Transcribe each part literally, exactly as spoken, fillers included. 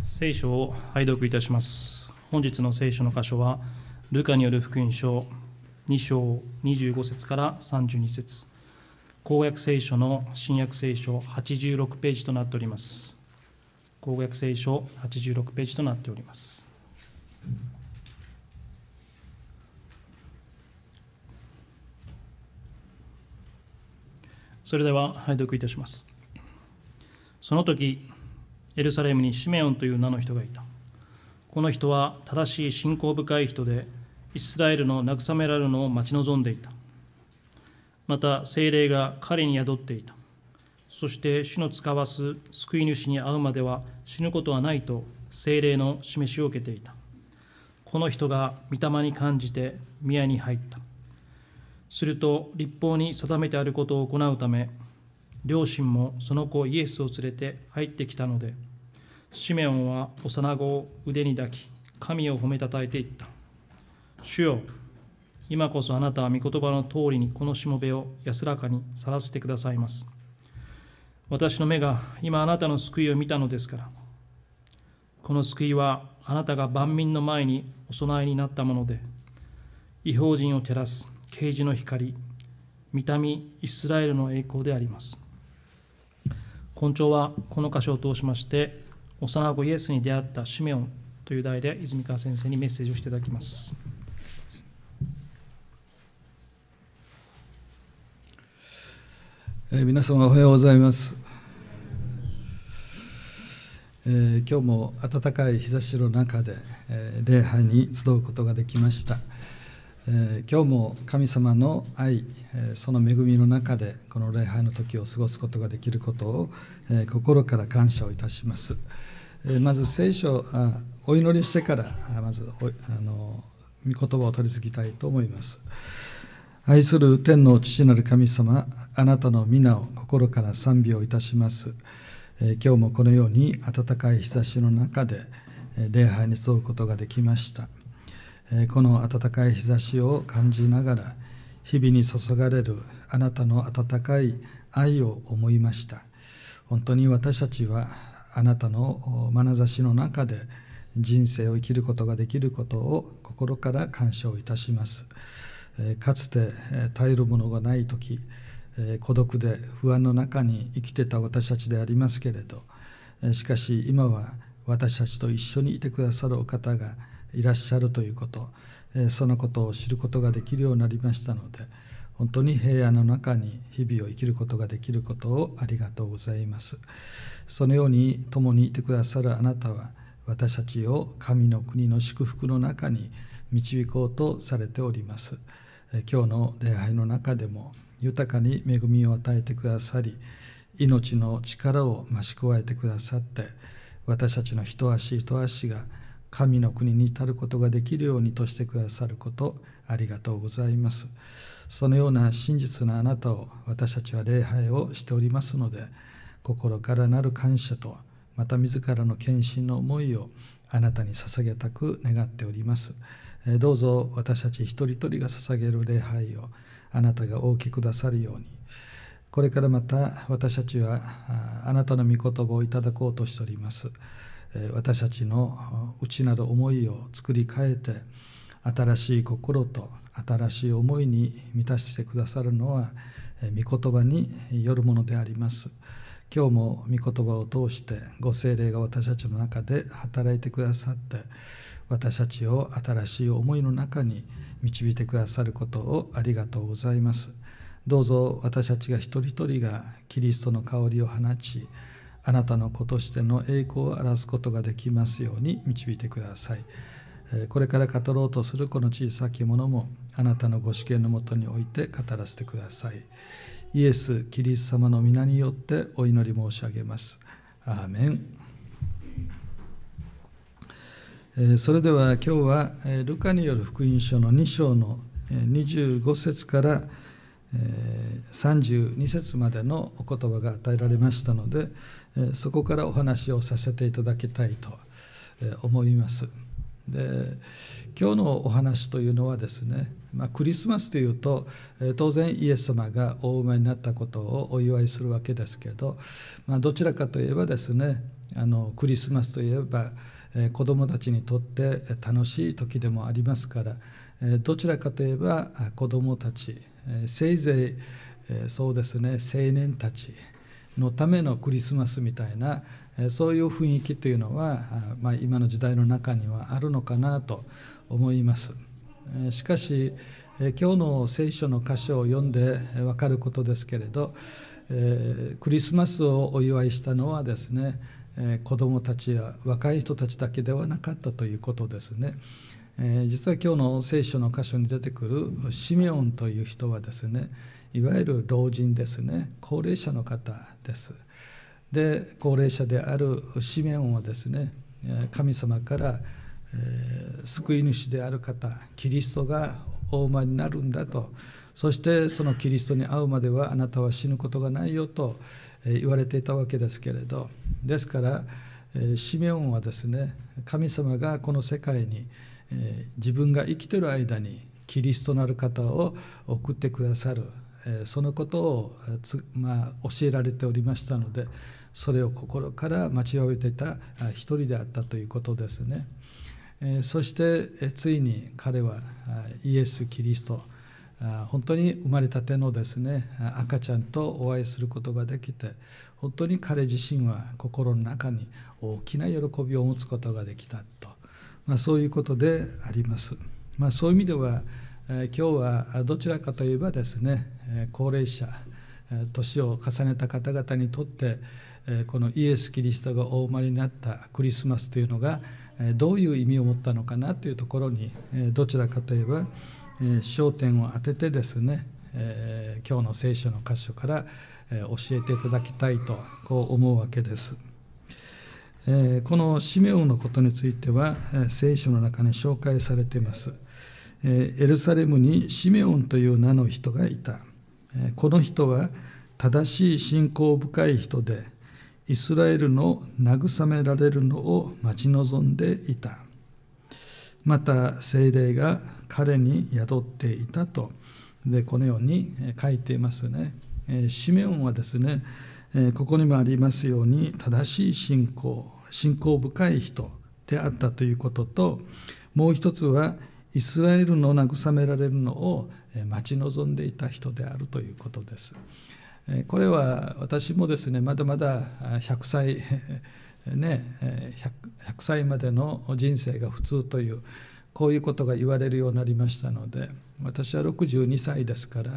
聖書を拝読いたします。本日の聖書の箇所はルカによる福音書に章にじゅうご節からさんじゅうに節、公約聖書の新約聖書はちじゅうろくページとなっております。公約聖書はちじゅうろくページとなっております。それでは拝読いたします。その時エルサレムにシメオンという名の人がいた。この人は正しい信仰深い人で、イスラエルの慰められるのを待ち望んでいた。また聖霊が彼に宿っていた。そして主の使わす救い主に会うまでは死ぬことはないと聖霊の示しを受けていた。この人が御霊に感じて宮に入った。すると律法に定めてあることを行うため、両親もその子イエスを連れて入ってきたので、シメオンは幼子を腕に抱き、神を褒めたたえていった。主よ、今こそあなたは御言葉の通りにこのしもべを安らかに去らせてくださいます。私の目が今あなたの救いを見たのですから。この救いはあなたが万民の前にお供えになったもので、異邦人を照らす啓示の光、御民イスラエルの栄光であります。今朝はこの箇所を通しまして、幼子イエスに出会ったシメオンという題で泉川先生にメッセージをしていただきます。 えー、皆様おはようございます。えー、今日も暖かい日差しの中で、えー、礼拝に集うことができました。えー、今日も神様の愛、えー、その恵みの中でこの礼拝の時を過ごすことができることを、えー、心から感謝をいたします。えー、まず聖書あお祈りしてからまずおあの御言葉を取り次ぎたいと思います。愛する天の父なる神様、あなたの皆を心から賛美をいたします。えー、今日もこのように暖かい日差しの中で、えー、礼拝に沿うことができました。この暖かい日差しを感じながら日々に注がれるあなたの温かい愛を思いました。本当に私たちはあなたの眼差しの中で人生を生きることができることを心から感謝をいたします。かつて耐えるものがない時、孤独で不安の中に生きてた私たちでありますけれど、しかし今は私たちと一緒にいてくださるお方がいらっしゃるということ、そのことを知ることができるようになりましたので、本当に平安の中に日々を生きることができることをありがとうございます。そのように共にいてくださるあなたは、私たちを神の国の祝福の中に導こうとされております。今日の礼拝の中でも豊かに恵みを与えてくださり、命の力を増し加えてくださって、私たちの一足一足が神の国に至ることができるようにとしてくださることありがとうございます。そのような真実なあなたを私たちは礼拝をしておりますので、心からなる感謝とまた自らの献身の思いをあなたに捧げたく願っております。どうぞ私たち一人一人が捧げる礼拝をあなたがお受けくださるように、これからまた私たちはあなたの御言葉をいただこうとしております。私たちの内なる思いを作り変えて、新しい心と新しい思いに満たしてくださるのは御言葉によるものであります。今日も御言葉を通してご聖霊が私たちの中で働いてくださって、私たちを新しい思いの中に導いてくださることをありがとうございます。どうぞ私たちが一人一人がキリストの香りを放ち、あなたの子としての栄光を表すことができますように導いてください。これから語ろうとするこの小さきものもあなたのご主権のもとにおいて語らせてください。イエス・キリスト様の皆によってお祈り申し上げます。アーメン。それでは今日はルカによる福音書のに章のにじゅうご節からさんじゅうに節までのお言葉が与えられましたので、そこからお話をさせていただきたいと思います。で、今日のお話というのはですね、まあ、クリスマスというと当然イエス様がお生まれになったことをお祝いするわけですけど、まあ、どちらかといえばですね、 あのクリスマスといえば、えー、子どもたちにとって楽しい時でもありますから、えー、どちらかといえば子どもたち、えー、せいぜい、えー、そうですね青年たちのためのクリスマスみたいな、えー、そういう雰囲気というのは、まあ、今の時代の中にはあるのかなと思います。えー、しかし、えー、今日の聖書の箇所を読んで分かることですけれど、えー、クリスマスをお祝いしたのはですね、えー、子どもたちや若い人たちだけではなかったということですね。えー、実は今日の聖書の箇所に出てくるシメオンという人はですね、いわゆる老人ですね、高齢者の方です。で、高齢者であるシメオンはですね、神様から、えー、救い主である方、キリストがお生まれになるんだと、そしてそのキリストに会うまではあなたは死ぬことがないよと言われていたわけですけれど、ですからシメオンはですね、神様がこの世界に自分が生きている間にキリストなる方を送ってくださる、そのことを、まあ、教えられておりましたので、それを心から待ちわびていた一人であったということですね。そしてついに彼はイエス・キリスト、本当に生まれたてのですね赤ちゃんとお会いすることができて、本当に彼自身は心の中に大きな喜びを持つことができたと、まあ、そういうことであります。まあ、そういう意味では今日はどちらかといえばですね、高齢者、年を重ねた方々にとってこのイエス・キリストがお生まれになったクリスマスというのがどういう意味を持ったのかなというところに、どちらかといえば焦点を当ててですね、今日の聖書の箇所から教えていただきたいとこう思うわけです。このシメオンのことについては聖書の中に紹介されています。エルサレムにシメオンという名の人がいた。この人は正しい信仰深い人で、イスラエルの慰められるのを待ち望んでいた。また聖霊が彼に宿っていたと、でこのように書いていますね。シメオンはですね、ここにもありますように正しい信仰、信仰深い人であったということと、もう一つはイスラエルの慰められるのを待ち望んでいた人であるということです。これは私もですね、まだまだひゃくさいね、ひゃくさいまでの人生が普通という、こういうことが言われるようになりましたので、私はろくじゅうにさいですから、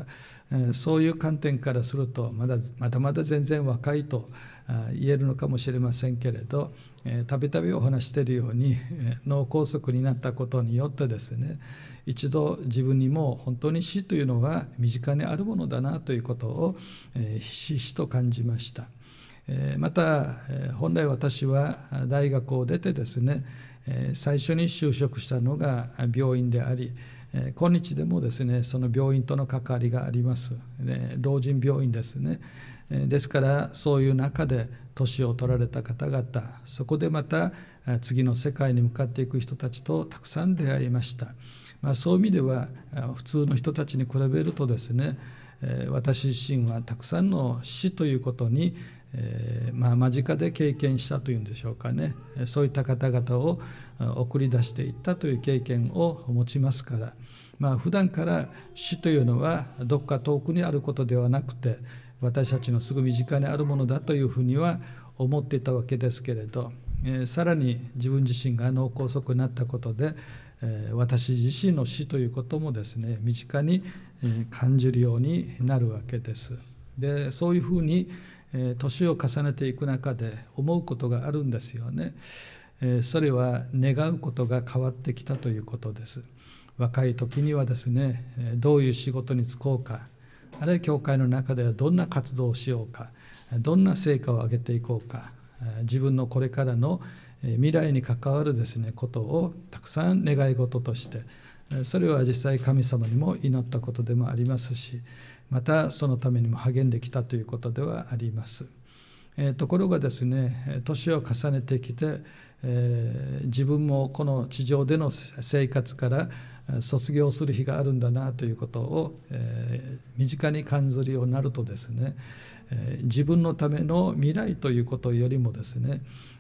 そういう観点からするとまだまだまだ全然若いと言えるのかもしれませんけれど、たびたびお話しているように脳梗塞になったことによってですね、一度自分にも本当に死というのは身近にあるものだなということをひしひしと感じました。また本来私は大学を出てですね、最初に就職したのが病院であり、今日でもですねその病院との関わりがあります。老人病院ですね。ですからそういう中で年を取られた方々、そこでまた次の世界に向かっていく人たちとたくさん出会いました。まあ、そういう意味では普通の人たちに比べるとですね、私自身はたくさんの死ということに、えーまあ、間近で経験したというんでしょうかね、そういった方々を送り出していったという経験を持ちますから、まあ、普段から死というのはどこか遠くにあることではなくて、私たちのすぐ身近にあるものだというふうには思っていたわけですけれど、えー、さらに自分自身が脳梗塞になったことで、えー、私自身の死ということもですね身近に感じるようになるわけです。でそういうふうに年を重ねていく中で思うことがあるんですよね。それは願うことが変わってきたということです。若い時にはですね、どういう仕事に就こうか、あるいは教会の中ではどんな活動をしようか、どんな成果を上げていこうか、自分のこれからの未来に関わるですねことをたくさん願い事として、それは実際神様にも祈ったことでもありますし、またそのためにも励んできたということではあります。えー、ところがですね、年を重ねてきて、えー、自分もこの地上での生活から卒業する日があるんだなということを、えー、身近に感じるようになるとですね、えー、自分のための未来ということよりもですね、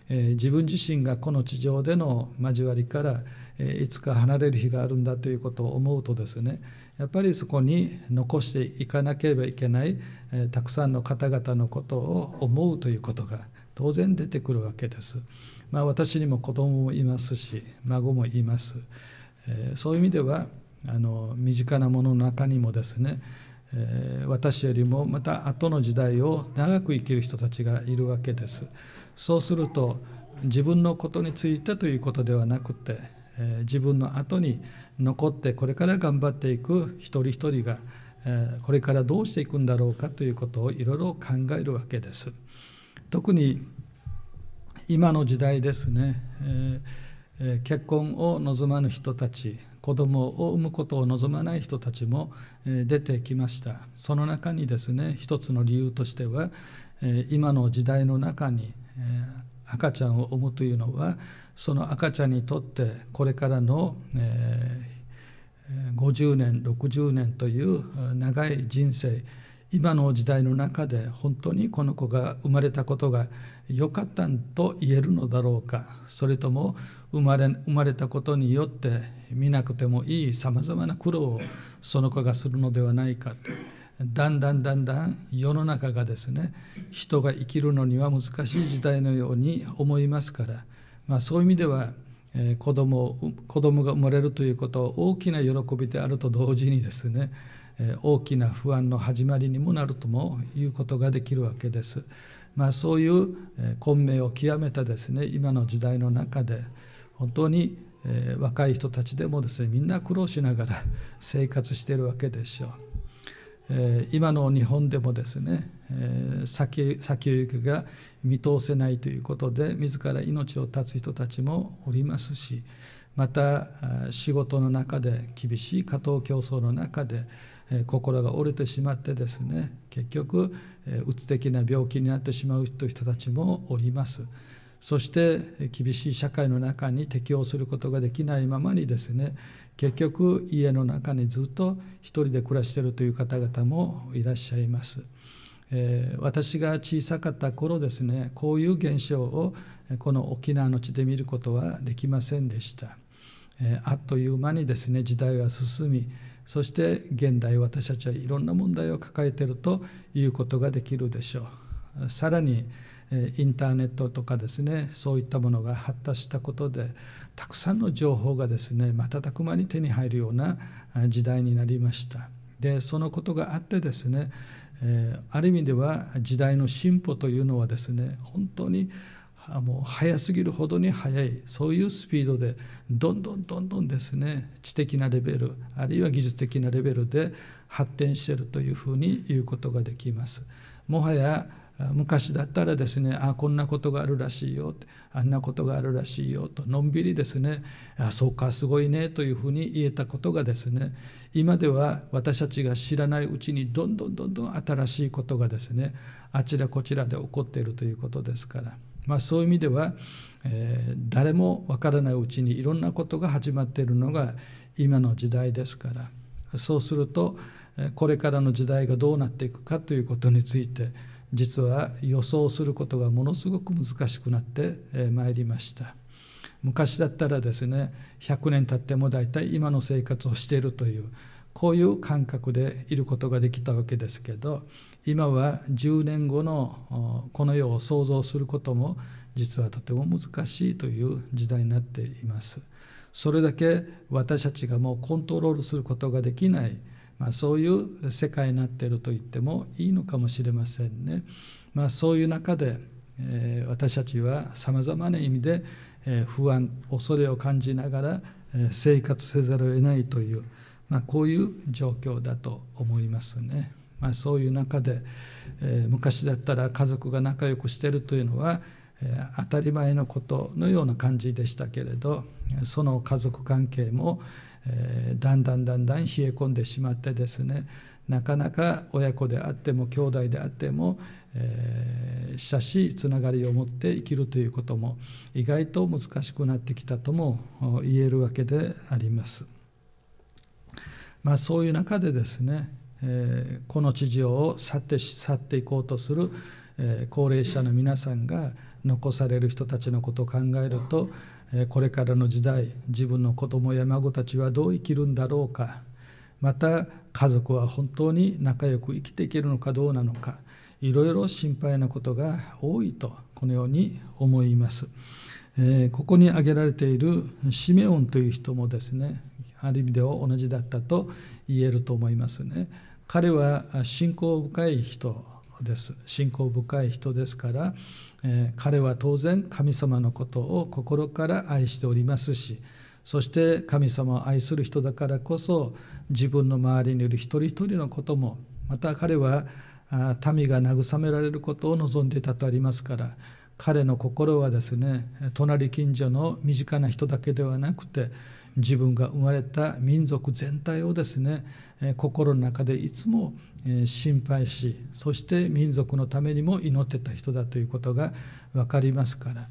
えー、自分自身がこの地上での交わりから、えー、いつか離れる日があるんだということを思うとですね、やっぱりそこに残していかなければいけない、えー、たくさんの方々のことを思うということが当然出てくるわけです。まあ、私にも子供もいますし孫もいます。えー、そういう意味ではあの身近なものの中にもですね、えー、私よりもまた後の時代を長く生きる人たちがいるわけです。そうすると自分のことについてということではなくて、えー、自分の後に残ってこれから頑張っていく一人一人が、えー、これからどうしていくんだろうかということをいろいろ考えるわけです。特に今の時代ですね、えー、結婚を望まぬ人たち、子供を産むことを望まない人たちも出てきました。その中にですね、一つの理由としては、今の時代の中に赤ちゃんを産むというのは、その赤ちゃんにとってこれからのごじゅうねんろくじゅうねんという長い人生、今の時代の中で本当にこの子が生まれたことが良かったと言えるのだろうか、それとも生まれ、生まれたことによって見なくてもいいさまざまな苦労をその子がするのではないかと、だんだんだんだん世の中がですね、人が生きるのには難しい時代のように思いますから、まあ、そういう意味ではえー、子供、子供が生まれるということは大きな喜びであると同時にですね、えー、大きな不安の始まりにもなるともいうことができるわけです。まあ、そういう、えー、混迷を極めたですね、今の時代の中で本当に、えー、若い人たちでもですね、みんな苦労しながら生活しているわけでしょう。えー、今の日本でもですね、えー、先, 先行きが見通せないということで自ら命を絶つ人たちもおりますし、また仕事の中で厳しい過当競争の中で、えー、心が折れてしまってですね、結局、えー、うつ的な病気になってしまう人たちもおります。そして厳しい社会の中に適応することができないままにですね、結局家の中にずっと一人で暮らしているという方々もいらっしゃいます。えー、私が小さかった頃ですね、こういう現象をこの沖縄の地で見ることはできませんでした。えー、あっという間にですね、時代は進み、そして現代私たちはいろんな問題を抱えているということができるでしょう。さらにインターネットとかですね、そういったものが発達したことでたくさんの情報がですね、瞬く間に手に入るような時代になりました。でそのことがあってですね、えー、ある意味では時代の進歩というのはですね、本当にもう早すぎるほどに早い、そういうスピードでどんどんどんどんですね、知的なレベルあるいは技術的なレベルで発展しているというふうに言うことができます。もはや昔だったらですね、あこんなことがあるらしいよ、あんなことがあるらしいよとのんびりですね、あそうかすごいねというふうに言えたことがですね、今では私たちが知らないうちにどんどんどんどん新しいことがですね、あちらこちらで起こっているということですから、まあ、そういう意味では、えー、誰もわからないうちにいろんなことが始まっているのが今の時代ですから、そうするとこれからの時代がどうなっていくかということについて実は予想することがものすごく難しくなってまいりました。昔だったらですね、ひゃくねん経ってもだいたい今の生活をしているというこういう感覚でいることができたわけですけど、今はじゅうねんごのこの世を想像することも実はとても難しいという時代になっています。それだけ私たちがもうコントロールすることができない、まあ、そういう世界になっていると言ってもいいのかもしれませんね。まあ、そういう中で、えー、私たちはさまざまな意味で、えー、不安恐れを感じながら、えー、生活せざるを得ないという、まあ、こういう状況だと思いますね。まあ、そういう中で、えー、昔だったら家族が仲良くしているというのは、えー、当たり前のことのような感じでしたけれど、その家族関係もえー、だんだんだんだん冷え込んでしまってですね、なかなか親子であっても兄弟であっても、えー、親しいつながりを持って生きるということも意外と難しくなってきたとも言えるわけであります。まあ、そういう中でですね、えー、この地上を去って、去っていこうとするえー、高齢者の皆さんが残される人たちのことを考えると、えー、これからの時代、自分の子供や孫たちはどう生きるんだろうか、また家族は本当に仲良く生きていけるのかどうなのか、いろいろ心配なことが多いとこのように思います。えー、ここに挙げられているシメオンという人もですね、ある意味では同じだったと言えると思いますね。彼は信仰深い人です。信仰深い人ですから、えー、彼は当然神様のことを心から愛しておりますし、そして神様を愛する人だからこそ、自分の周りにいる一人一人のことも、また彼は民が慰められることを望んでいたとありますから、彼の心はですね、隣近所の身近な人だけではなくて、自分が生まれた民族全体をですね、心の中でいつも心配し、そして民族のためにも祈ってた人だということが分かりますから、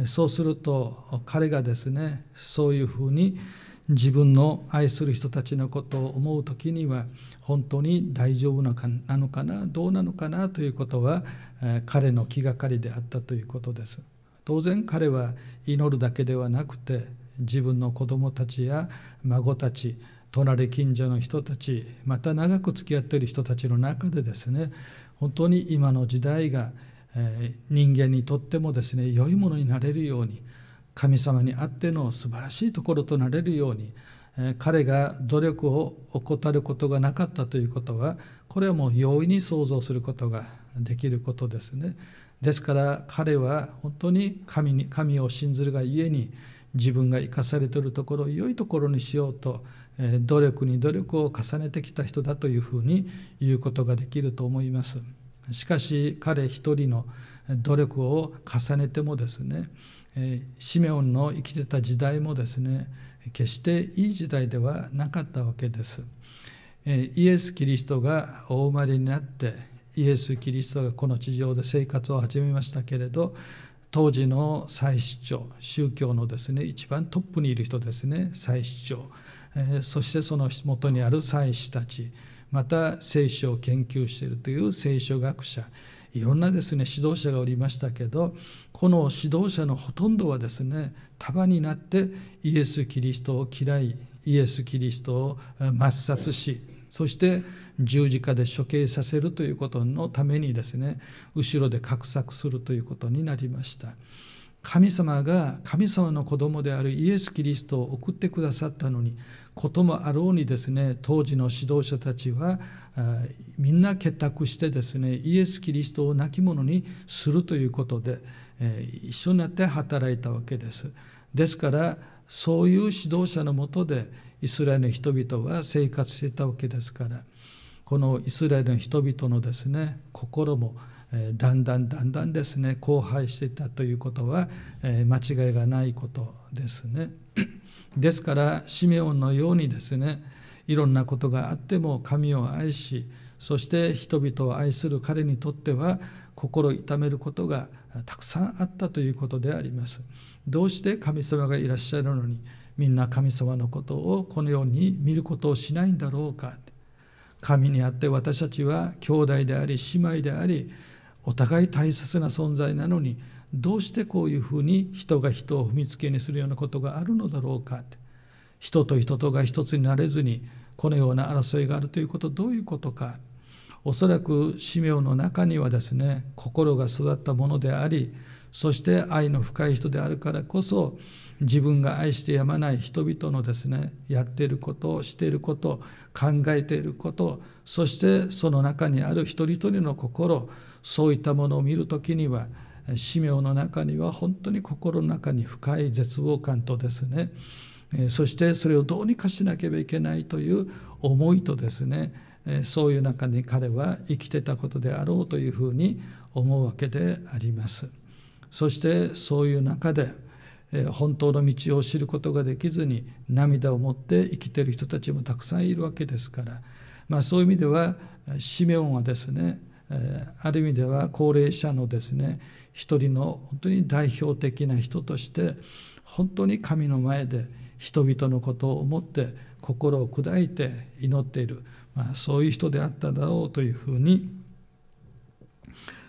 そうすると彼がですね、そういうふうに自分の愛する人たちのことを思うときには、本当に大丈夫なのかな、どうなのかなということは、彼の気がかりであったということです。当然彼は祈るだけではなくて、自分の子供たちや孫たち、隣近所の人たち、また長く付き合っている人たちの中でですね、本当に今の時代が人間にとってもですね、良いものになれるように、神様にあっての素晴らしいところとなれるように、彼が努力を怠ることがなかったということは、これはもう容易に想像することができることですね。ですから彼は本当に神に神を信ずるがゆえに、自分が生かされているところを良いところにしようと、努力に努力を重ねてきた人だというふうに言うことができると思います。しかし彼一人の努力を重ねてもですね、シメオンの生きてた時代もですね、決していい時代ではなかったわけです。イエス・キリストがお生まれになって、イエス・キリストがこの地上で生活を始めましたけれど、当時の祭司長、宗教のですね、一番トップにいる人ですね、祭司長、そしてその元にある祭司たち、また聖書を研究しているという聖書学者、いろんなですね指導者がおりましたけど、この指導者のほとんどはですね、束になってイエス・キリストを嫌い、イエス・キリストを抹殺し、そして十字架で処刑させるということのためにですね、後ろで画策するということになりました。神様が神様の子供であるイエス・キリストを送ってくださったのに、こともあろうにですね、当時の指導者たちはみんな結託してですね、イエス・キリストを亡き者にするということで、えー、一緒になって働いたわけです。ですからそういう指導者のもとでイスラエルの人々は生活していたわけですから、このイスラエルの人々のですね心もだんだんだんだんですね荒廃していたということは間違いがないことですね。ですからシメオンのようにですね、いろんなことがあっても神を愛し、そして人々を愛する彼にとっては心痛めることがたくさんあったということであります。どうして神様がいらっしゃるのに、みんな神様のことをこのように見ることをしないんだろうか。神にあって私たちは兄弟であり姉妹であり、お互い大切な存在なのに、どうしてこういうふうに人が人を踏みつけにするようなことがあるのだろうか。人と人とが一つになれずにこのような争いがあるということはどういうことか。おそらくシメオンの中にはですね、心が育ったものであり、そして愛の深い人であるからこそ、自分が愛してやまない人々のですね、やっていること、していること、考えていること、そしてその中にある一人一人の心、そういったものを見るときには、シメオンの中には本当に心の中に深い絶望感とですね、そしてそれをどうにかしなければいけないという思いとですね、そういう中に彼は生きてたことであろうというふうに思うわけであります。そしてそういう中で本当の道を知ることができずに涙を持って生きている人たちもたくさんいるわけですから、まあ、そういう意味ではシメオンはですね、ある意味では高齢者のですね一人の本当に代表的な人として本当に神の前で人々のことを思って心を砕いて祈っている、まあ、そういう人であっただろうというふうに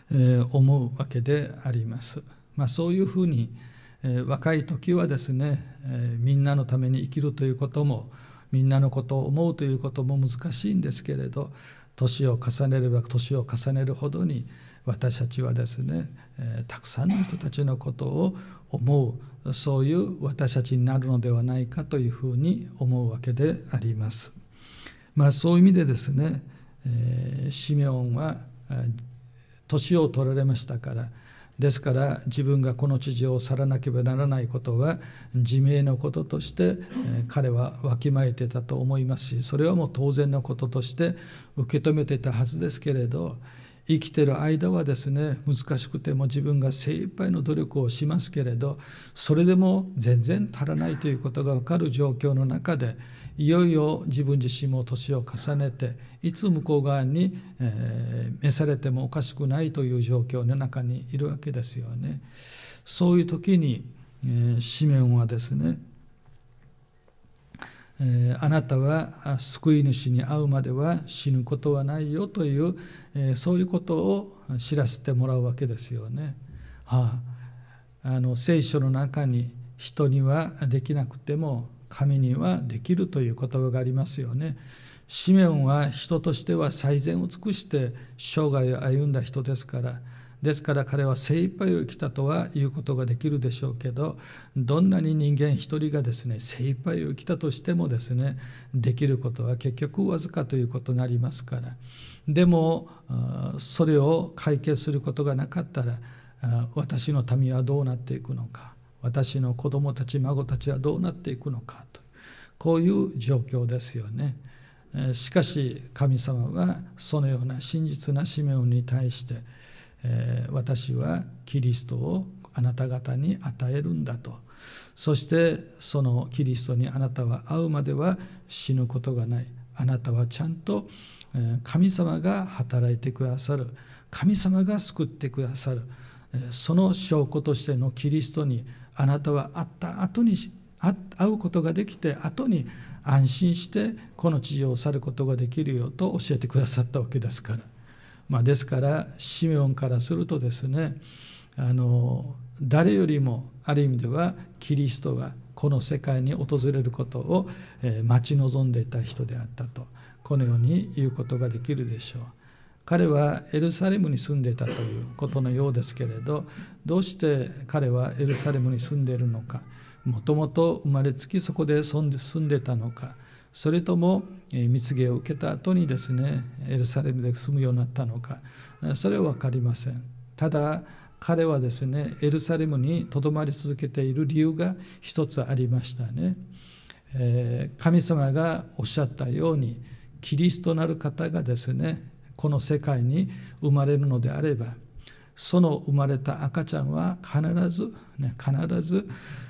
思うわけであります。まあ、そういうふうに若い時はですね、みんなのために生きるということも、みんなのことを思うということも難しいんですけれど、年を重ねれば年を重ねるほどに私たちはですね、たくさんの人たちのことを思う、そういう私たちになるのではないかというふうに思うわけであります。まあ、そういう意味でですね、シメオンは年を取られましたから、ですから自分がこの地上を去らなければならないことは自明のこととして彼はわきまえていたと思いますし、それはもう当然のこととして受け止めていたはずですけれど、生きている間はですね、難しくても自分が精一杯の努力をしますけれど、それでも全然足らないということが分かる状況の中で、いよいよ自分自身も年を重ねて、いつ向こう側に、えー、召されてもおかしくないという状況の中にいるわけですよね。そういう時に、えー、シメオンはですね、えー、あなたは救い主に会うまでは死ぬことはないよという、えー、そういうことを知らせてもらうわけですよね。はあ、あの聖書の中に人にはできなくても神にはできるという言葉がありますよね。シメオンは人としては最善を尽くして生涯を歩んだ人ですから、ですから彼は精一杯を生きたとは言うことができるでしょうけど、どんなに人間一人がですね精一杯を生きたとしてもですね、できることは結局わずかということになりますから、でもそれを解決することがなかったら、私の民はどうなっていくのか、私の子供たち孫たちはどうなっていくのかと、こういう状況ですよね。しかし神様はそのような真実なシメオンに対して、えー、私はキリストをあなた方に与えるんだと、そしてそのキリストにあなたは会うまでは死ぬことがない、あなたはちゃんと神様が働いてくださる、神様が救ってくださる、その証拠としてのキリストにあなたは会った後に会うことができて、後に安心してこの地上を去ることができるよと教えてくださったわけですから、まあ、ですからシメオンからするとですね、あの誰よりもある意味ではキリストがこの世界に訪れることを待ち望んでいた人であったと、このように言うことができるでしょう。彼はエルサレムに住んでいたということのようですけれど、どうして彼はエルサレムに住んでいるのか、もともと生まれつきそこで住んでいたのか、それとも蜜毛を受けた後にですねエルサレムで住むようになったのか、それは分かりません。ただ彼はですねエルサレムにとどまり続けている理由が一つありましたね。えー、神様がおっしゃったように、キリストなる方がですねこの世界に生まれるのであれば、その生まれた赤ちゃんは必ず、ね、必ず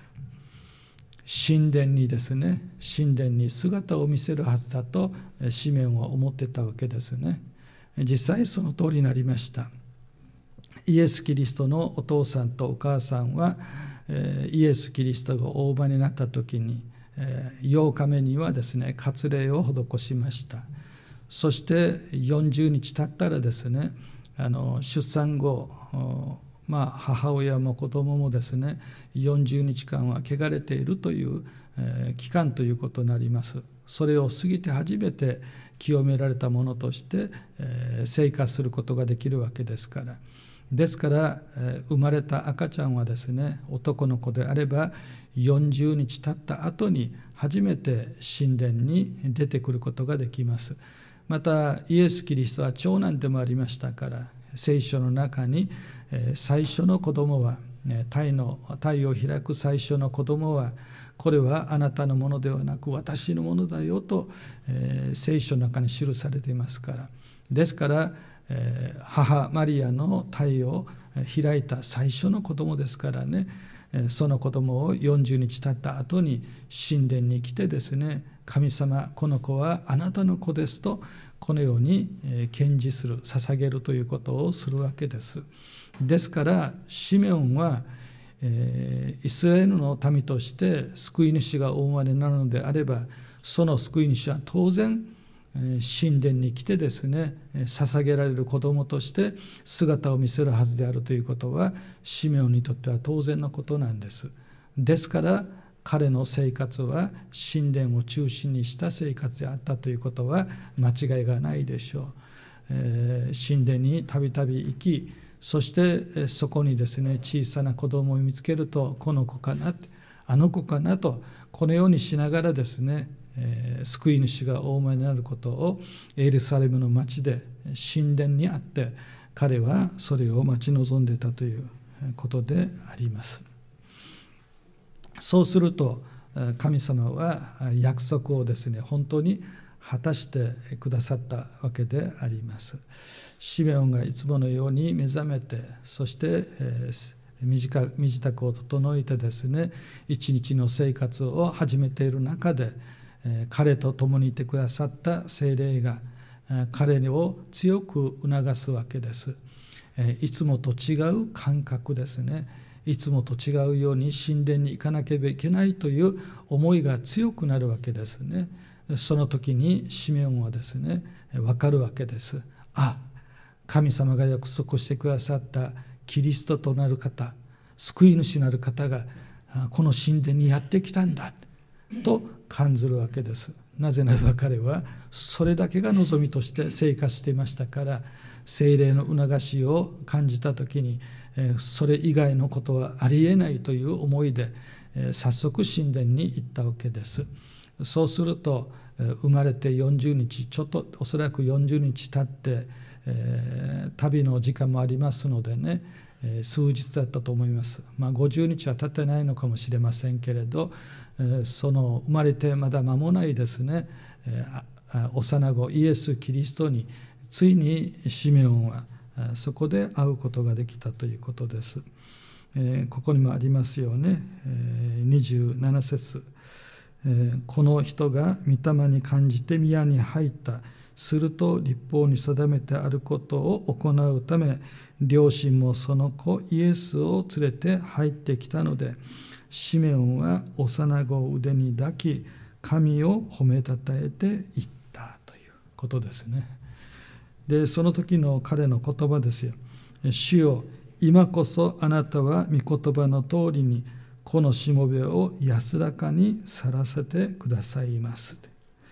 神殿にですね神殿に姿を見せるはずだとシメオンは思ってたわけですね。実際その通りになりました。イエス・キリストのお父さんとお母さんは、イエス・キリストがお生まれになった時にようかめにはですね割礼を施しました。そしてよんじゅうにち経ったらですねあの出産後、まあ、母親も子供もですねよんじゅうにちかんは汚れているという、えー、期間ということになります。それを過ぎて初めて清められたものとして、えー、生活することができるわけですから、ですから、えー、生まれた赤ちゃんはですね男の子であればよんじゅうにち経った後に初めて神殿に出てくることができます。またイエス・キリストは長男でもありましたから、聖書の中に最初の子供は胎の胎を開く最初の子供はこれはあなたのものではなく私のものだよと聖書の中に記されていますから、ですから母マリアの胎を開いた最初の子供ですからね、その子供をよんじゅうにち経った後に神殿に来てですね、神様この子はあなたの子ですとこのように献示する、捧げるということをするわけです。ですからシメオンは、えー、イスラエルの民として救い主がお生まれになるのであれば、その救い主は当然神殿に来てですね、捧げられる子供として姿を見せるはずであるということは、シメオンにとっては当然のことなんです。ですから彼の生活は神殿を中心にした生活であったということは間違いがないでしょう。えー、神殿にたびたび行き、そしてそこにですね、小さな子供を見つけると、この子かな、あの子かなと、このようにしながらですね、えー、救い主がお生まれになることをエルサレムの町で神殿にあって彼はそれを待ち望んでいたということであります。そうすると神様は約束をですね、本当に果たしてくださったわけであります。シメオンがいつものように目覚めて、そして、えー、身支度を整えてですね、一日の生活を始めている中で、えー、彼と共にいてくださった聖霊が、えー、彼を強く促すわけです。えー、いつもと違う感覚ですね。いつもと違うように神殿に行かなければいけないという思いが強くなるわけですね。その時にシメオンはですね、分かるわけです。あ、神様が約束してくださったキリストとなる方、救い主なる方がこの神殿にやってきたんだと感じるわけです。なぜならば彼はそれだけが望みとして生活していましたから、聖霊の促しを感じた時にそれ以外のことはありえないという思いで早速神殿に行ったわけです。そうすると生まれてよんじゅうにち、ちょっとおそらくよんじゅうにち経って、えー、旅の時間もありますのでね、えー、数日だったと思います。まあごじゅうにちは経ってないのかもしれませんけれど、えー、その生まれてまだ間もないですね、えー、幼子イエス・キリストについにシメオンはそこで会うことができたということです。えー、ここにもありますよね、えー、にじゅうなな節、えー、この人が御霊に感じて宮に入った。すると律法に定めてあることを行うため、両親もその子イエスを連れて入ってきたので、シメオンは幼子を腕に抱き、神を褒めたたえていったということですね。で、その時の彼の言葉ですよ。主よ、今こそあなたは御言葉の通りにこのしもべを安らかに去らせてくださいます。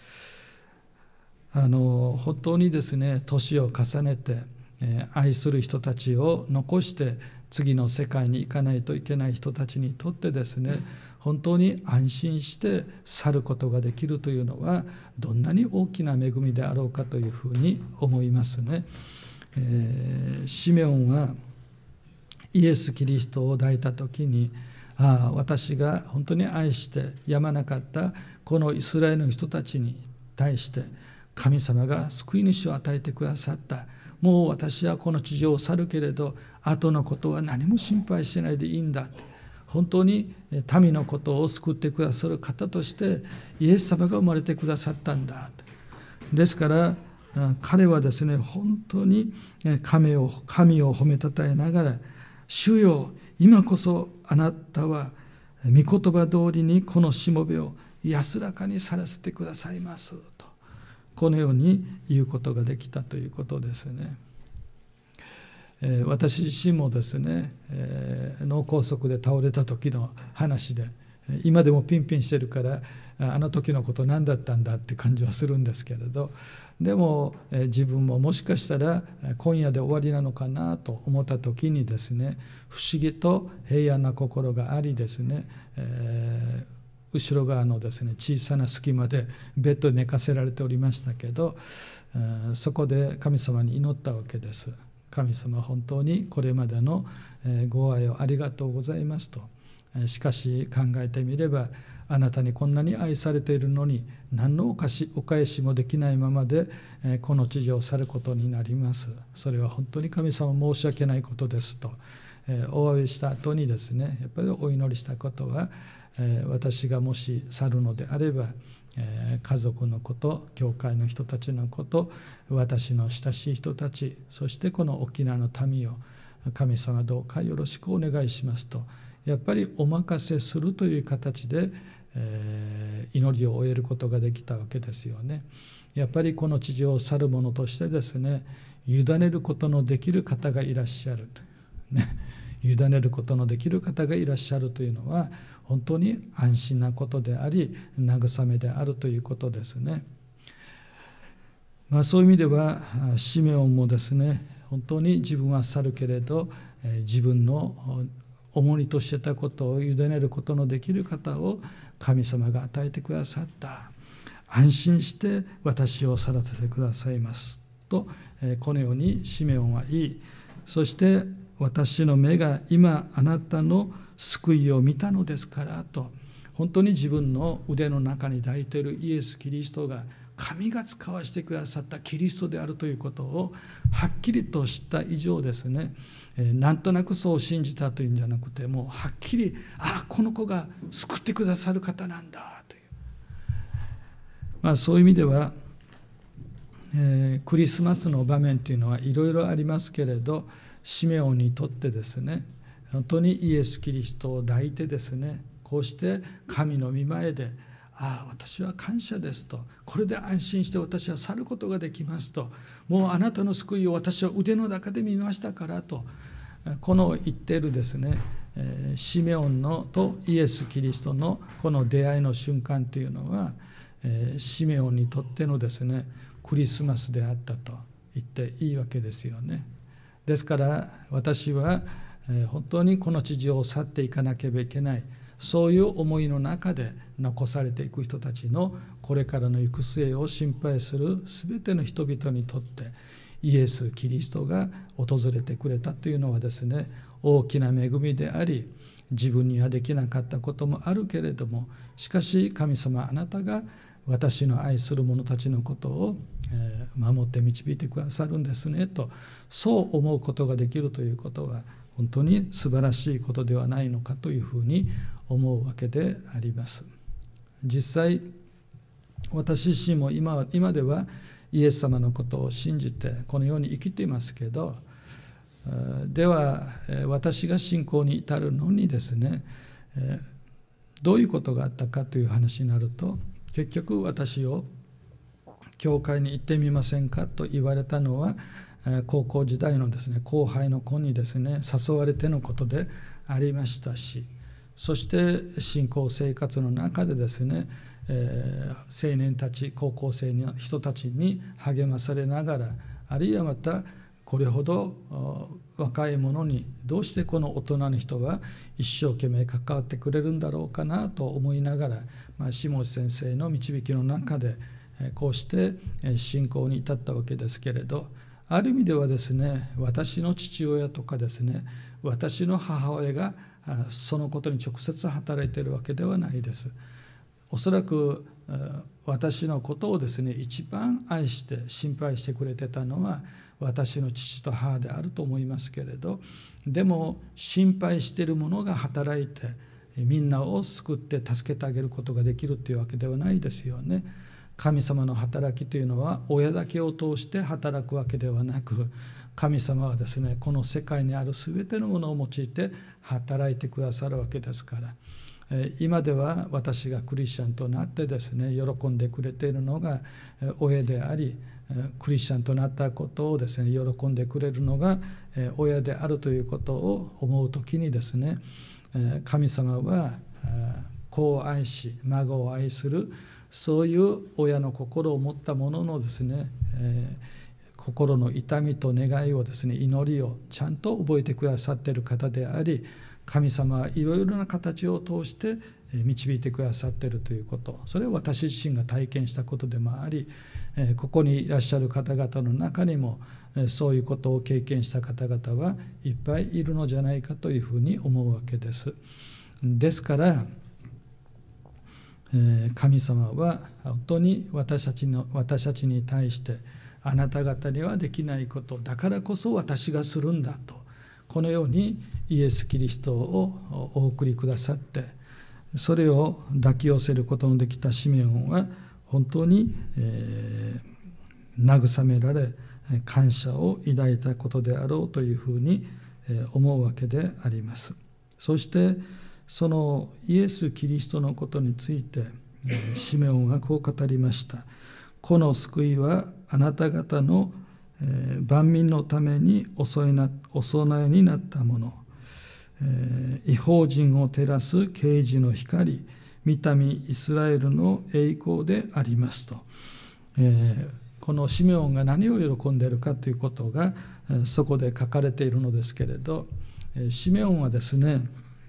あの本当にですね、年を重ねて、えー、愛する人たちを残して次の世界に行かないといけない人たちにとってですね、本当に安心して去ることができるというのはどんなに大きな恵みであろうかというふうに思いますね。えー、シメオンはイエス・キリストを抱いた時に、ああ、私が本当に愛してやまなかったこのイスラエルの人たちに対して神様が救い主を与えてくださった。もう私はこの地上を去るけれど、後のことは何も心配しないでいいんだ。本当に民のことを救ってくださる方としてイエス様が生まれてくださったんだ。ですから彼はですね、本当に神を、神を褒めたたえながら、主よ、今こそあなたは御言葉通りにこのしもべを安らかに去らせてくださいますと、このように言うことができたということですね。えー、私自身もですね、えー、脳梗塞で倒れた時の話で、今でもピンピンしてるから、あの時のこと何だったんだって感じはするんですけれど、でも、えー、自分ももしかしたら今夜で終わりなのかなと思った時にですね、不思議と平安な心がありですね、えー後ろ側のですね、小さな隙間でベッドで寝かせられておりましたけど、そこで神様に祈ったわけです。神様、本当にこれまでのご愛をありがとうございますと。しかし考えてみれば、あなたにこんなに愛されているのに何のお返し、お返しもできないままでこの地上を去ることになります。それは本当に神様申し訳ないことですとお詫びした後にですね、やっぱりお祈りしたことは、私がもし去るのであれば、家族のこと、教会の人たちのこと、私の親しい人たち、そしてこの沖縄の民を神様どうかよろしくお願いしますと、やっぱりお任せするという形で、えー、祈りを終えることができたわけですよね。 やっぱりこの地上を去る者としてですね、委ねることのできる方がいらっしゃると、ね、委ねることのできる方がいらっしゃるというのは本当に安心なことであり、慰めであるということですね。まあ、そういう意味ではシメオンもですね、本当に自分は去るけれど、自分の重荷としてたことを委ねることのできる方を神様が与えてくださった。安心して私を去らせてくださいますと、このようにシメオンは言い、そして私の目が今あなたの救いを見たのですからと、本当に自分の腕の中に抱いているイエス・キリストが神が使わせてくださったキリストであるということをはっきりと知った以上ですね、なんとなくそう信じたというんじゃなくて、もうはっきり、ああこの子が救ってくださる方なんだという、まあ、そういう意味では、えー、クリスマスの場面というのはいろいろありますけれど、シメオンにとってですね、本当にイエス・キリストを抱いてですね、こうして神の御前で、ああ私は感謝ですと、これで安心して私は去ることができますと、もうあなたの救いを私は腕の中で見ましたからと、この言っているですね、シメオンのとイエス・キリストのこの出会いの瞬間というのは、シメオンにとってのですねクリスマスであったと言っていいわけですよね。ですから私は本当にこの地上を去っていかなければいけない、そういう思いの中で残されていく人たちのこれからの行く末を心配するすべての人々にとってイエス・キリストが訪れてくれたというのはですね、大きな恵みであり、自分にはできなかったこともあるけれども、しかし神様あなたが私の愛する者たちのことを守って導いてくださるんですねと、そう思うことができるということは本当に素晴らしいことではないのかというふうに思うわけであります。実際私自身も 今, 今ではイエス様のことを信じてこのように生きていますけど、では私が信仰に至るのにですね、どういうことがあったかという話になると、結局私を教会に行ってみませんかと言われたのは、高校時代のですね後輩の子にですね誘われてのことでありましたし、そして信仰生活の中でですね、えー、青年たち高校生の人たちに励まされながら、あるいはまたこれほど若い者にどうしてこの大人の人は一生懸命関わってくれるんだろうかなと思いながら、まあ、下地先生の導きの中でこうして信仰に至ったわけですけれど、ある意味ではですね、私の父親とかですね、私の母親がそのことに直接働いているわけではないです。おそらく私のことをですね一番愛して心配してくれてたのは私の父と母であると思いますけれど、でも心配している者が働いてみんなを救って助けてあげることができるというわけではないですよね。神様の働きというのは親だけを通して働くわけではなく、神様はですねこの世界にあるすべてのものを用いて働いてくださるわけですから、今では私がクリスチャンとなってですね喜んでくれているのが親であり、クリスチャンとなったことをですね喜んでくれるのが親であるということを思うときにですね、神様は子を愛し孫を愛する、そういう親の心を持った者のですね、えー、心の痛みと願いをですね祈りをちゃんと覚えてくださっている方であり、神様はいろいろな形を通して導いてくださっているということ、それは私自身が体験したことでもあり、ここにいらっしゃる方々の中にもそういうことを経験した方々はいっぱいいるのじゃないかというふうに思うわけです。ですから神様は本当に私たちの私たちに対して、あなた方にはできないことだからこそ私がするんだと、このようにイエス・キリストをお送りくださって、それを抱き寄せることのできたシメオンは本当に、えー、慰められ感謝を抱いたことであろうというふうに思うわけであります。そしてそのイエス・キリストのことについてシメオンはこう語りました。 この救いはあなた方の万民のためにお供えになったもの、異邦人を照らす啓示の光、御民イスラエルの栄光でありますと、このシメオンが何を喜んでいるかということがそこで書かれているのですけれど、シメオンはですね、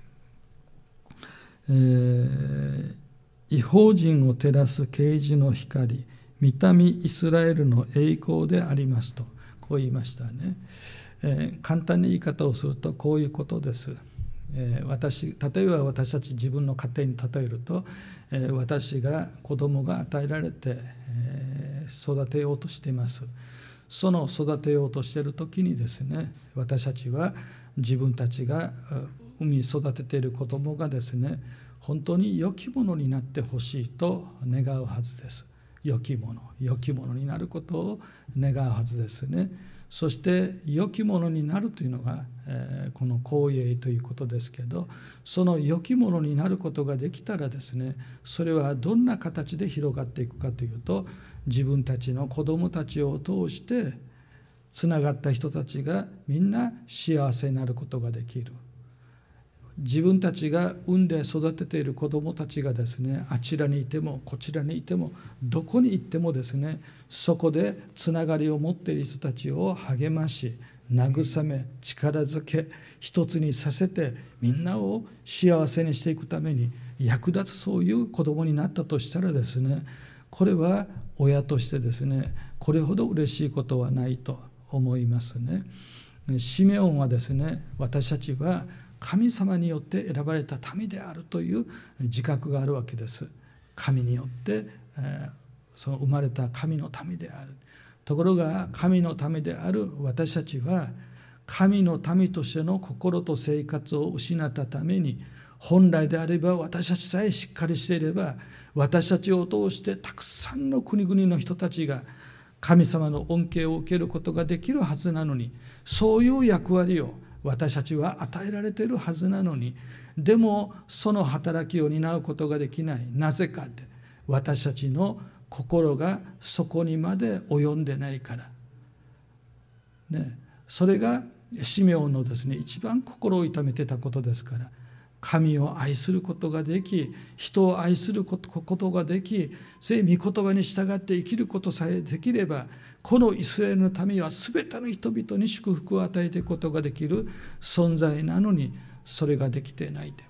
えー、異邦人を照らす啓示の光、御民イスラエルの栄光でありますと、こう言いましたね。えー、簡単に言い方をするとこういうことです。えー、私例えば私たち自分の家庭に例えると、えー、私が子供が与えられて、えー、育てようとしています。その育てようとしている時にですね、私たちは自分たちが産み育てている子供がですね、本当に良きものになってほしいと願うはずです。良きもの、良きものになることを願うはずですね。そして良きものになるというのが、えー、この行為ということですけど、その良きものになることができたらですね、それはどんな形で広がっていくかというと、自分たちの子どもたちを通してつながった人たちがみんな幸せになることができる。自分たちが産んで育てている子どもたちがですね、あちらにいてもこちらにいてもどこに行ってもですね、そこでつながりを持っている人たちを励まし、慰め、力づけ、一つにさせてみんなを幸せにしていくために役立つ、そういう子どもになったとしたらですね、これは親としてですね、これほど嬉しいことはないと思いますね。シメオンはですね、私たちは神様によって選ばれた民であるという自覚があるわけです。神によって、えー、その生まれた神の民である。ところが神の民である私たちは、神の民としての心と生活を失ったために、本来であれば私たちさえしっかりしていれば、私たちを通してたくさんの国々の人たちが神様の恩恵を受けることができるはずなのに、そういう役割を私たちは与えられているはずなのに、でもその働きを担うことができない。なぜかって、私たちの心がそこにまで及んでないから、ね、それがシメオンのですね、一番心を痛めてたことですから、神を愛することができ、人を愛することができ、それ御言葉に従って生きることさえできれば、このイスラエルの民は全ての人々に祝福を与えていくことができる存在なのに、それができていないで、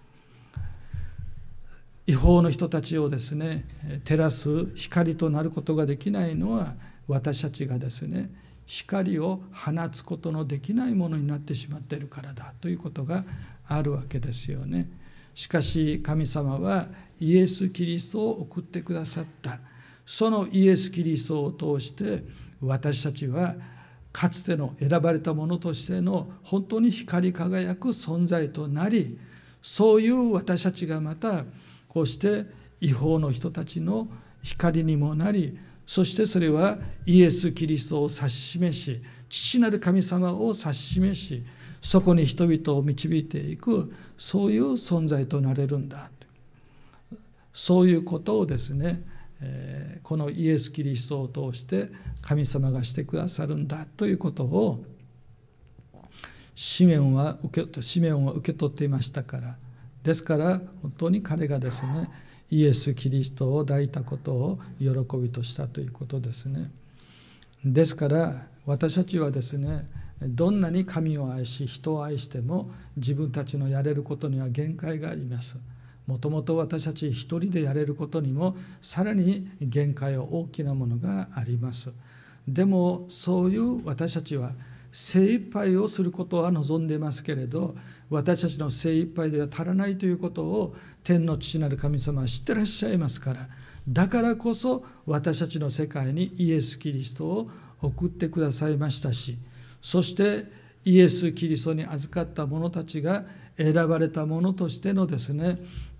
異邦の人たちをですね、照らす光となることができないのは、私たちがですね、光を放つことのできないものになってしまっているからだということがあるわけですよね。しかし神様はイエス・キリストを送ってくださった。そのイエス・キリストを通して私たちはかつての選ばれた者としての本当に光り輝く存在となり、そういう私たちがまたこうして異邦の人たちの光にもなり、そしてそれはイエス・キリストを指し示し、父なる神様を指し示し、そこに人々を導いていく、そういう存在となれるんだ。そういうことをですね、このイエス・キリストを通して神様がしてくださるんだということをシメオンは受け、シメオンは受け取っていましたから。ですから本当に彼がですね、イエス・キリストを抱いたことを喜びとしたということですね。ですから私たちはですね、どんなに神を愛し人を愛しても自分たちのやれることには限界があります。もともと私たち一人でやれることにもさらに限界は大きなものがあります。でもそういう私たちは精一杯をすることは望んでいますけれど、私たちの精一杯では足らないということを天の父なる神様は知ってらっしゃいますから、だからこそ私たちの世界にイエス・キリストを送ってくださいましたし、そしてイエス・キリストに預かった者たちが選ばれた者としてのですね、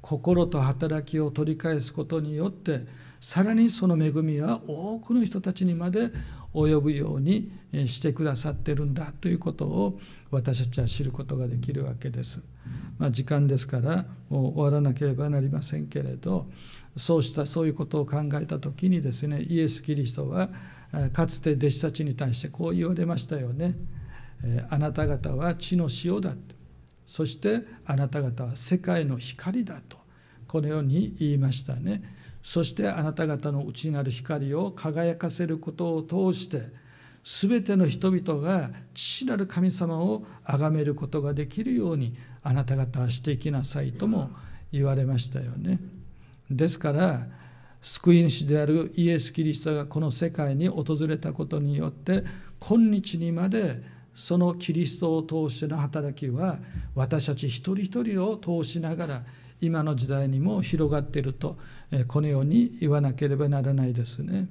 心と働きを取り返すことによって、さらにその恵みは多くの人たちにまで及ぶようにしてくださっているんだということを私たちは知ることができるわけです。まあ、時間ですからもう終わらなければなりませんけれど、そうしたそういうことを考えたときにですね、イエス・キリストはかつて弟子たちに対してこう言われましたよね。あなた方は地の塩だ、そしてあなた方は世界の光だとこのように言いましたね。そしてあなた方の内なる光を輝かせることを通してすべての人々が父なる神様を崇めることができるようにあなた方はしていきなさいとも言われましたよね。ですから救い主であるイエス・キリストがこの世界に訪れたことによって今日にまでそのキリストを通しての働きは私たち一人一人を通しながら今の時代にも広がっているとこのように言わなければならないですね。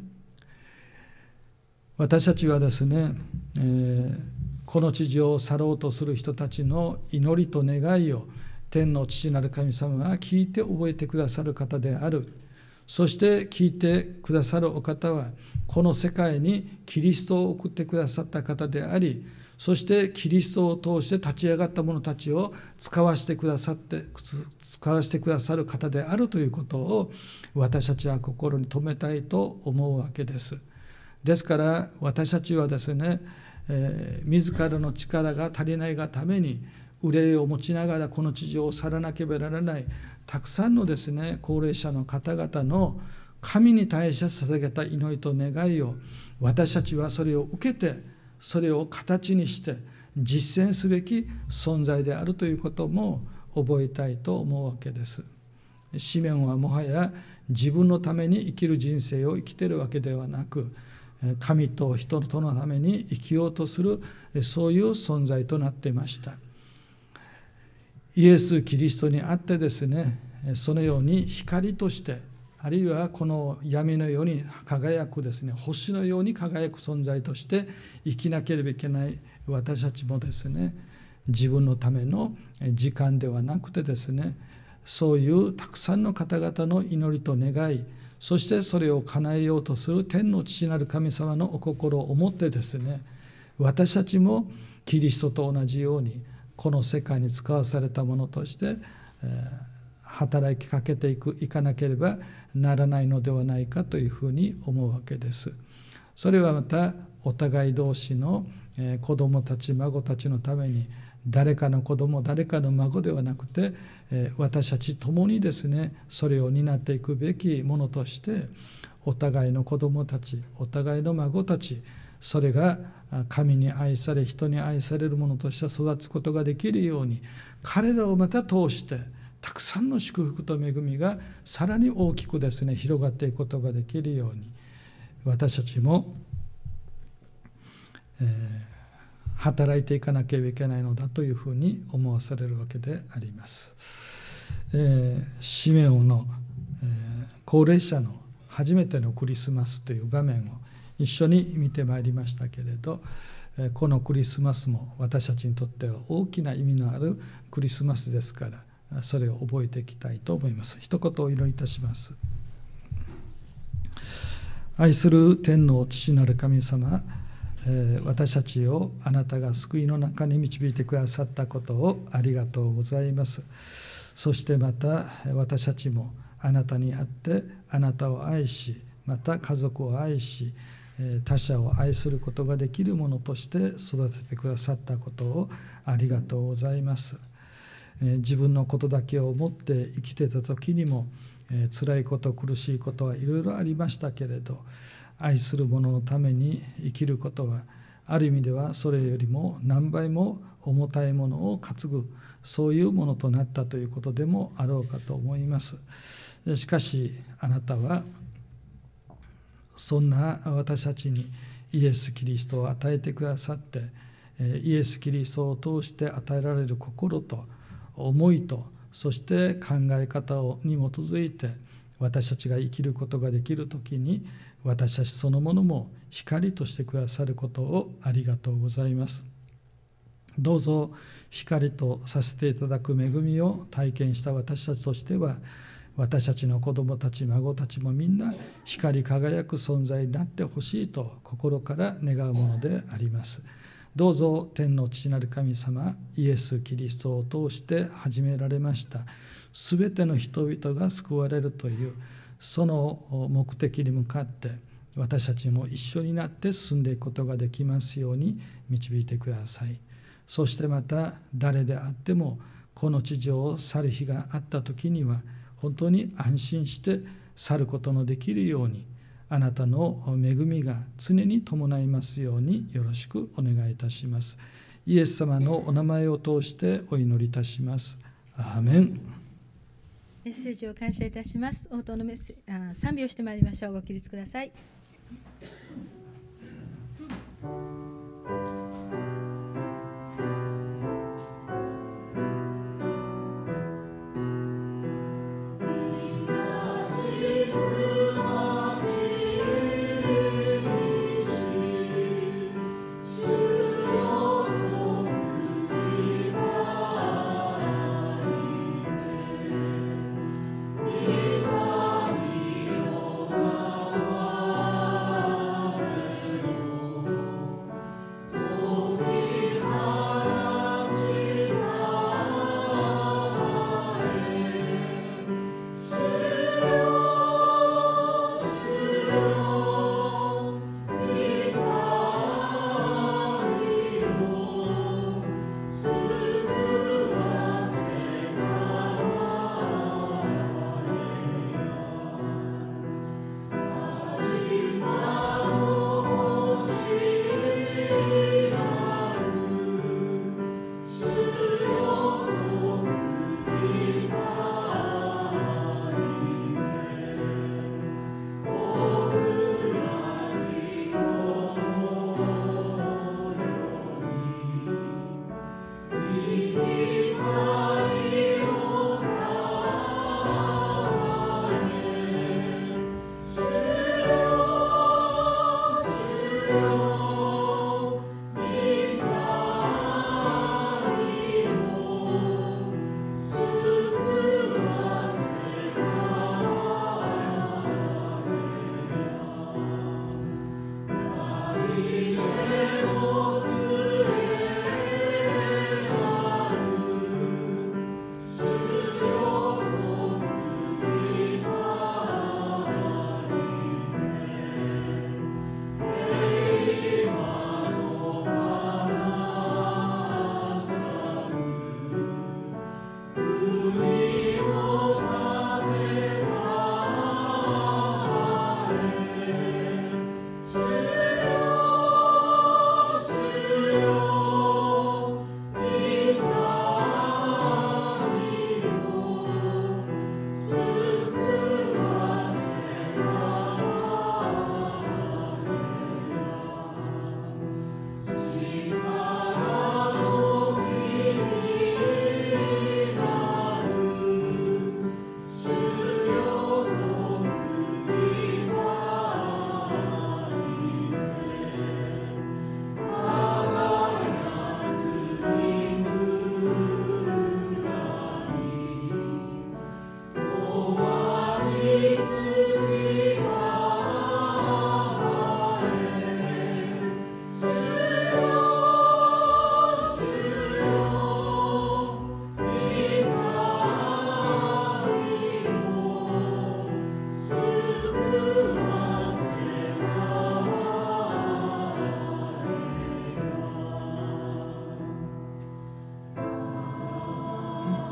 私たちはですね、えー、この地上を去ろうとする人たちの祈りと願いを天の父なる神様は聞いて覚えてくださる方である。そして聞いてくださるお方はこの世界にキリストを送ってくださった方であり、そしてキリストを通して立ち上がった者たちを使わせてくださって使わせてくださる方であるということを私たちは心に留めたいと思うわけです。ですから私たちはですね、えー、自らの力が足りないがために憂いを持ちながらこの地上を去らなければならないたくさんのですね高齢者の方々の神に対して捧げた祈りと願いを私たちはそれを受けてそれを形にして実践すべき存在であるということも覚えたいと思うわけです。シメオンはもはや自分のために生きる人生を生きているわけではなく、神と人とのために生きようとするそういう存在となっていました。イエス・キリストにあってですね、そのように光としてあるいはこの闇のように輝くですね、星のように輝く存在として生きなければいけない私たちもですね、自分のための時間ではなくてですね、そういうたくさんの方々の祈りと願い、そしてそれを叶えようとする天の父なる神様のお心を思ってですね、私たちもキリストと同じようにこの世界に使わされたものとして、えー働きかけていくいかなければならないのではないかというふうに思うわけです。それはまたお互い同士の子どもたち孫たちのために誰かの子ども誰かの孫ではなくて私たち共にですねそれを担っていくべきものとしてお互いの子どもたちお互いの孫たちそれが神に愛され人に愛されるものとして育つことができるように彼らをまた通してたくさんの祝福と恵みがさらに大きくですね広がっていくことができるように私たちも、えー、働いていかなければいけないのだというふうに思わされるわけであります。えー、シメオンの、えー、高齢者の初めてのクリスマスという場面を一緒に見てまいりましたけれど、このクリスマスも私たちにとっては大きな意味のあるクリスマスですからそれを覚えていきたいと思います。一言お祈りいたします。愛する天の父なる神様、私たちをあなたが救いの中に導いてくださったことをありがとうございます。そしてまた私たちもあなたにあってあなたを愛しまた家族を愛し他者を愛することができるものとして育ててくださったことをありがとうございます。自分のことだけを思って生きてた時にも辛いこと苦しいことはいろいろありましたけれど愛する者のために生きることはある意味ではそれよりも何倍も重たいものを担ぐそういうものとなったということでもあろうかと思います。しかしあなたはそんな私たちにイエス・キリストを与えてくださってイエス・キリストを通して与えられる心と思いとそして考え方をに基づいて私たちが生きることができるときに私たちそのものも光としてくださることをありがとうございます。 どうぞ光とさせていただく恵みを体験した私たちとしては、私たちの子どもたち孫たちもみんな光り輝く存在になってほしいと心から願うものであります。どうぞ天の父なる神様、イエス・キリストを通して始められましたすべての人々が救われるというその目的に向かって私たちも一緒になって進んでいくことができますように導いてください。そしてまた誰であってもこの地上を去る日があった時には本当に安心して去ることのできるように、あなたの恵みが常に伴いますようによろしくお願いいたします。イエス様のお名前を通してお祈りいたします。アーメン。 メッセージを感謝いたします。応答のメッセあ賛美をしてまいりましょう。ご起立ください。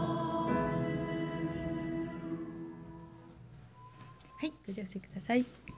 はい、ご着席ください。